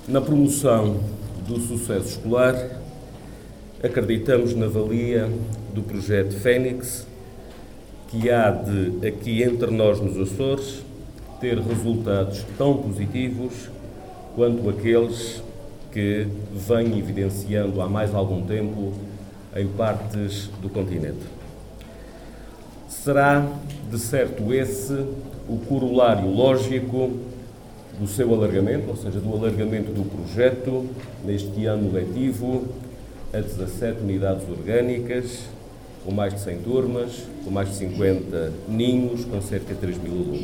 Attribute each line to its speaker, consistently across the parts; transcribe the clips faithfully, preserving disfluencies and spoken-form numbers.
Speaker 1: Na promoção do sucesso escolar, acreditamos na valia do projeto Fénix, que há de, aqui entre nós nos Açores, ter resultados tão positivos quanto aqueles que vem evidenciando há mais algum tempo em partes do continente. Será, de certo, esse o corolário lógico do seu alargamento, ou seja, do alargamento do projeto, neste ano letivo, a dezassete unidades orgânicas, com mais de cem turmas, com mais de cinquenta ninhos, com cerca de três mil alunos.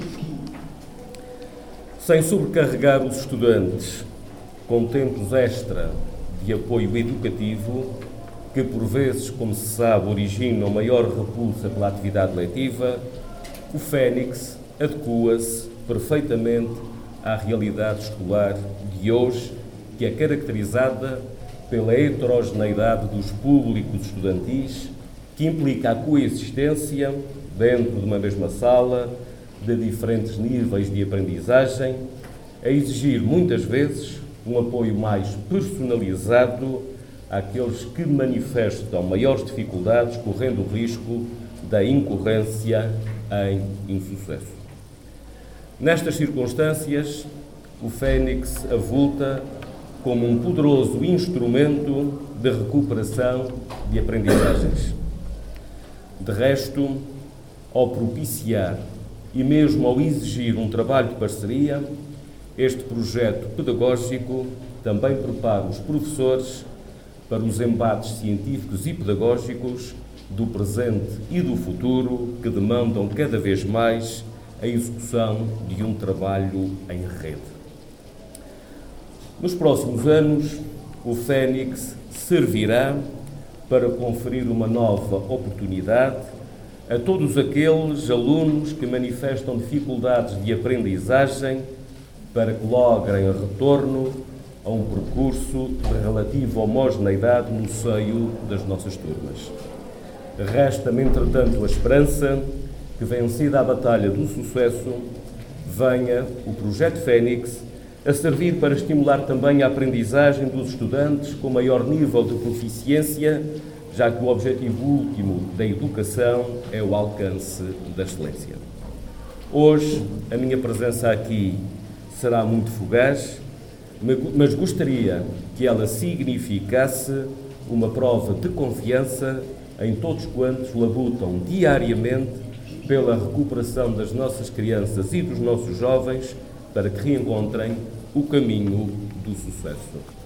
Speaker 1: Sem sobrecarregar os estudantes com tempos extra de apoio educativo, que por vezes, como se sabe, originam maior repulsa pela atividade letiva, o Fénix adequa-se perfeitamente à realidade escolar de hoje, que é caracterizada pela heterogeneidade dos públicos estudantis, que implica a coexistência, dentro de uma mesma sala, de diferentes níveis de aprendizagem, a exigir muitas vezes um apoio mais personalizado àqueles que manifestam maiores dificuldades, correndo o risco da incorrência em insucesso. Nestas circunstâncias, o Fénix avulta como um poderoso instrumento de recuperação de aprendizagens. De resto, ao propiciar e mesmo ao exigir um trabalho de parceria, este projeto pedagógico também prepara os professores para os embates científicos e pedagógicos do presente e do futuro, que demandam cada vez mais a execução de um trabalho em rede. Nos próximos anos, o Fénix servirá para conferir uma nova oportunidade a todos aqueles alunos que manifestam dificuldades de aprendizagem, para que logrem retorno a um percurso de relativa homogeneidade no seio das nossas turmas. Resta-me, entretanto, a esperança que, vencida a batalha do sucesso, venha o projeto Fénix a servir para estimular também a aprendizagem dos estudantes com maior nível de proficiência, já que o objetivo último da educação é o alcance da excelência. Hoje, a minha presença aqui será muito fugaz, mas gostaria que ela significasse uma prova de confiança em todos quantos labutam diariamente pela recuperação das nossas crianças e dos nossos jovens para que reencontrem o caminho do sucesso.